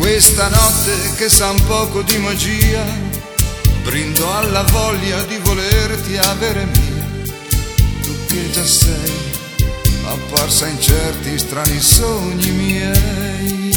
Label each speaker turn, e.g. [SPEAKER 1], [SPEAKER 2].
[SPEAKER 1] Questa notte che sa un poco di magia, brindo alla voglia di volerti avere mia. Tu che già sei apparsa in certi strani sogni miei.